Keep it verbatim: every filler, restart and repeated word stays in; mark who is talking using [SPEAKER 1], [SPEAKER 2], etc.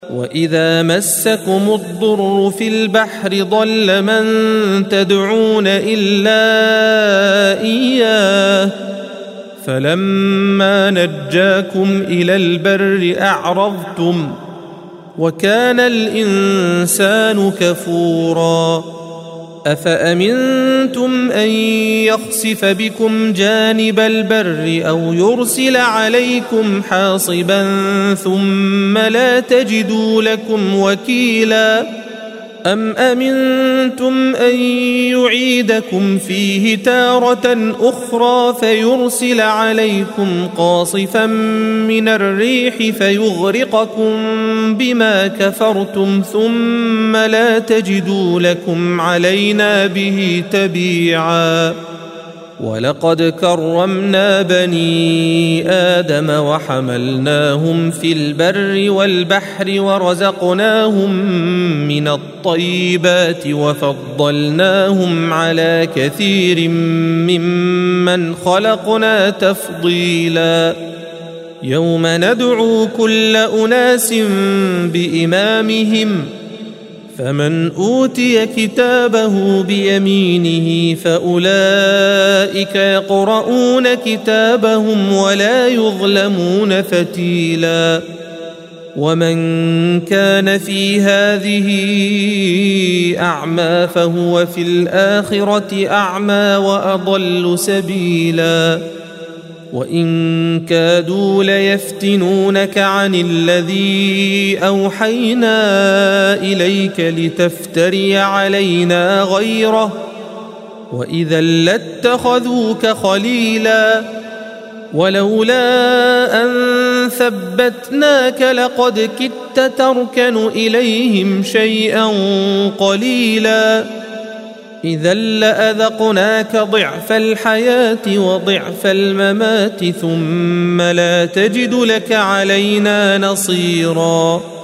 [SPEAKER 1] وإذا مسكم الضر في البحر ضل من تدعون إلا إياه فلما نجاكم إلى البر أعرضتم وكان الإنسان كفورا أفأمنتم أن يخسف بكم جانب البر أو يرسل عليكم حاصبا ثم لا تجدوا لكم وكيلا أم أمنتم أن يعيدكم فيه تارة أخرى فيرسل عليكم قاصفا من الريح فيغرقكم بما كفرتم ثم لا تجدوا لكم علينا به تبيعا ولقد كرمنا بني آدم وحملناهم في البر والبحر ورزقناهم من الطيبات وفضلناهم على كثير ممن خلقنا تفضيلا يوم ندعو كل أناس بإمامهم فمن أوتي كتابه بيمينه فأولئك يقرؤون كتابهم ولا يظلمون فتيلا ومن كان في هذه أعمى فهو في الآخرة أعمى وأضل سبيلا وإن كادوا ليفتنونك عن الذي أوحينا إليك لتفتري علينا غيره وإذا لاتخذوك خليلا ولولا أن ثبتناك لقد كدت تركن إليهم شيئا قليلا إذا لأذقناك ضعف الحياة وضعف الممات ثم لا تجد لك علينا نصيرا